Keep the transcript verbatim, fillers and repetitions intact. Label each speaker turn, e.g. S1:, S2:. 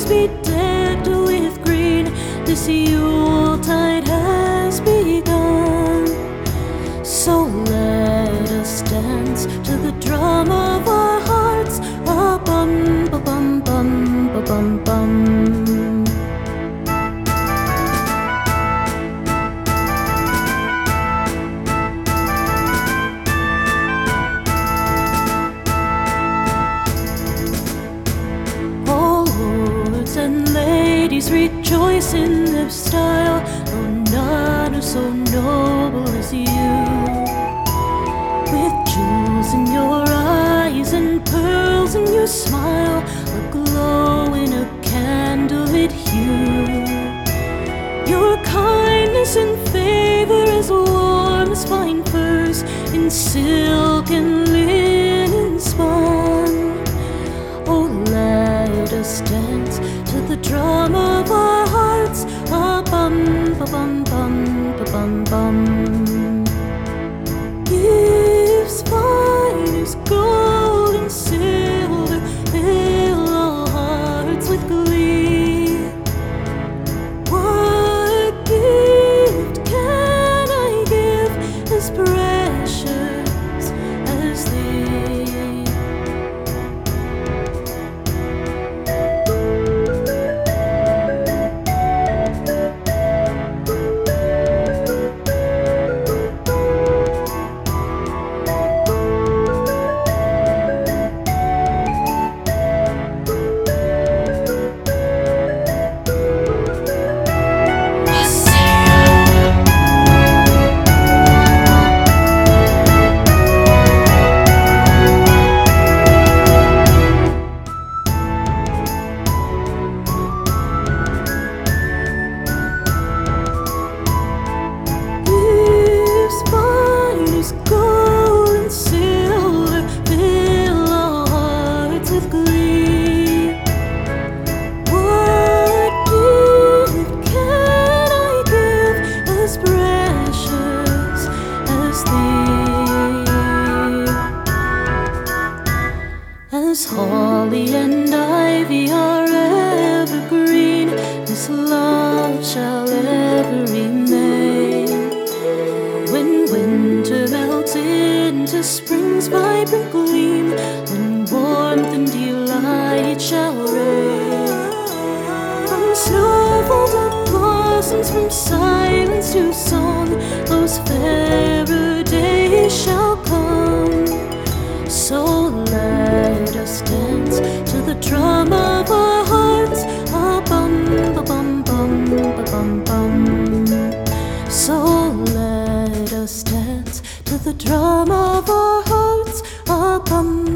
S1: be decked with green. This Yuletide has begun. So let us dance to the drum of our hearts. A bum ba bum bum ba bum bum. And ladies rejoice in their style, though none are so noble as you. With jewels in your eyes and pearls in your smile, a glow in a candlelit hue. Your kindness and favor as warm as fine furs in silk and linen spun. Oh, let us dance to the drum of our hearts. A bum ba bum bum ba bum bum. Gifts fine as gold and silver fill our hearts with glee. What gift can I give as precious as thee? Gold and silver fill our hearts with glee. What gift can I give as precious as thee? As holly and ivy are evergreen, this love shall ever remain. When winter melts into spring's vibrant gleam, when warmth and delight shall reign. From snowfall to blossoms, from silence to song, those fairer days shall come. So let us dance to the drum of our hearts. A bum ba bum bum ba bum bum. So let us dance to the drum of our hearts. A bum